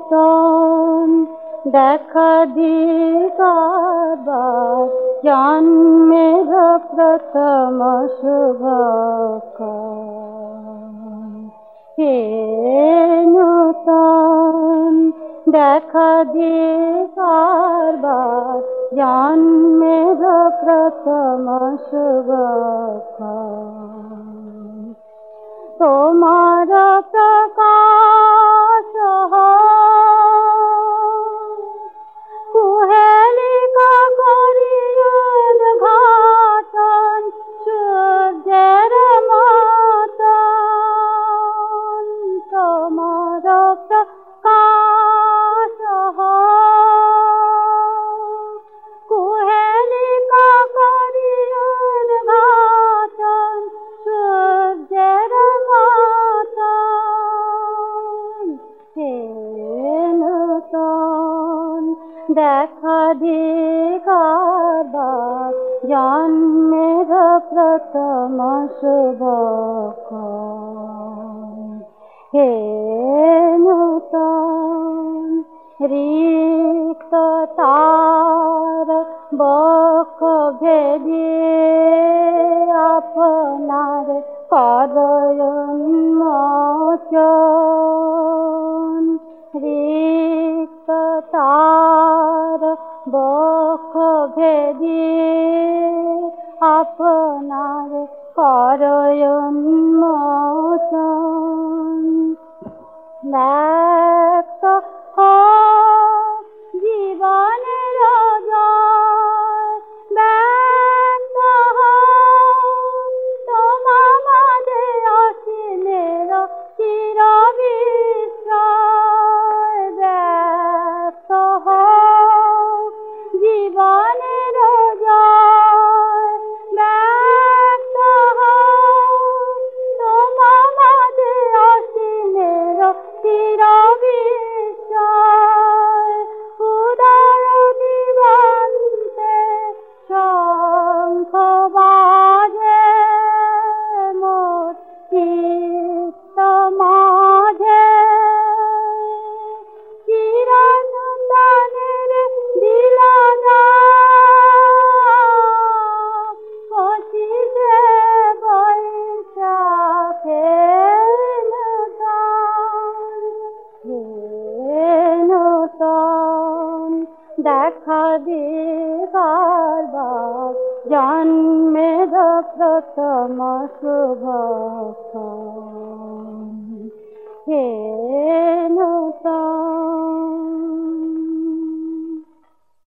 নূতন দেখা দিবার জন্মের প্রথম শুভক্ষণ। হে নূতন দেখা দিবার জন্মের প্রথম শুভক্ষণ। তোমার প্রকাশ কুহেলিকা করি উদ্ঘাটন সূর্যের মতন। তোমার প্রকাশ কুহেলিকা করি উদ্ঘাটন সূর্যের মতন। হে নূতন দেখা দিবার জন্মের প্রথম শুভক্ষণ। হে নূতন রিক্ত তার বক্ষ ভেদে আপনার করয় উন্মোচন। রিক্ত তার বক্ষ ভেদে আপনার করয় উন্মোচন। ব্যক্ত হোক জীবনের জয়, ব্যক্ত হোক তোমাদের অসীমের চিরবিস্ময়। ব্যক্ত হোক জীবনের জয়, ব্যক্ত হোক তোমাদের অসীমের চিরবিস্ময়। উদর দিগন্তে শঙ্খ বাজে মোর চিত্ত মাঝে। চিরনন্দনের দিলদার 25শে বৈশাখের গান। হে নূতন দেখা দিবার জন্মের প্রথম শুভক্ষণ। হে নূতন